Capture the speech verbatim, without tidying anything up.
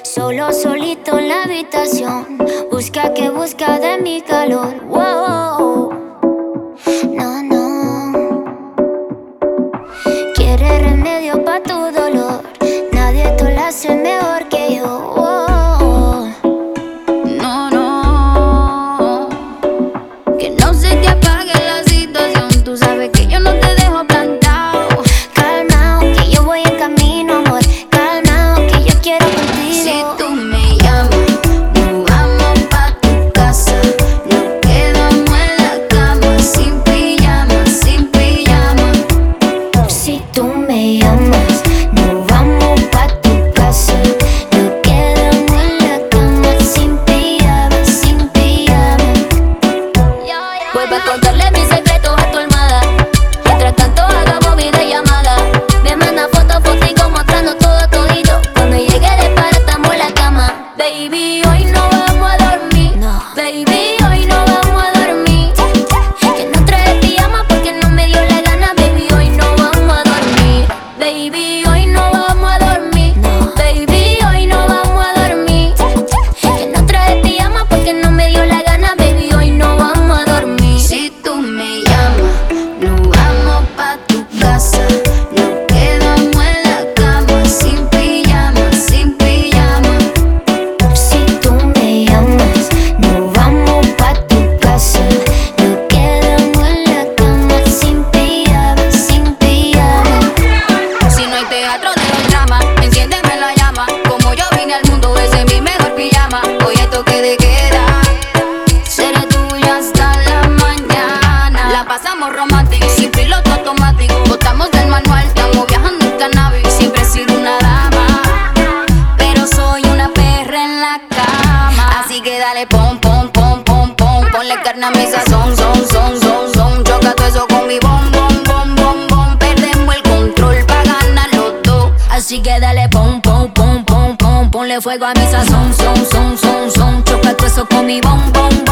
Solo, solito en la habitación. Busca que busca de mi calor. Wow. No, no. Quiere remedio pa' tu dolor. Nadie te lo hace mejor que yo. Wow. No, no. Que no se te apague la situación. Tú sabes que yo no te dejo plantado. Calmao, que yo voy en camino, amor. Calmao, que yo quiero contigo. Si tú me llamas, nos vamos pa' tu casa. Nos quedamos en la cama, sin pijama, sin pijama. Si tú me llamas, nos vamos pa' tu casa. Nos quedamos en la cama, sin pijama, sin pijama. Vuelvo a contarle mis secretos a tu almohada. Mientras tanto hagamos videollamada. Me manda fotos, fotico mostrando todo todito. Cuando llegue de para estamos en la cama. Baby, hoy no vamos a dormir. No. Baby, hoy no vamos a dormir. Que no trae pijama porque no me dio la gana. Baby, hoy no vamos a dormir. Baby, hoy no vamos a dormir. No. Baby, hoy no vamos a dormir. Que no trae pijama porque no me dio la gana. Baby, hoy no vamos a dormir. Si tú me llamas, nos vamos pa' tu casa. Nos quedamos en la cama, sin pijama, sin pijama. Si tú me llamas, nos vamos pa' tu casa. Nos quedamos en la cama, sin pijama, sin pijama. Si no hay teatro de el drama, enciéndeme la llama. Como yo vine al mundo, ese es mi mejor pijama. Hoy hay toque de queda, seré tuya hasta la mañana. La pasamos romántica, sin piloto automático. Botamos del manual, estamos viajando en cannabis. Siempre he sido una dama, pero soy una perra en la cama. Así que dale pom, pom, pom, pom, pom. Ponle carne a mi sazón, son, son, son, son. Choca todo eso con mi bom, bom, bom, bom, bom. Perdemos el control pa' ganar los dos. Así que dale pom, pom, pom, pom, pom. Ponle fuego a mi sazón, son, son, son, son. Choca todo eso con mi bom, bom, bom.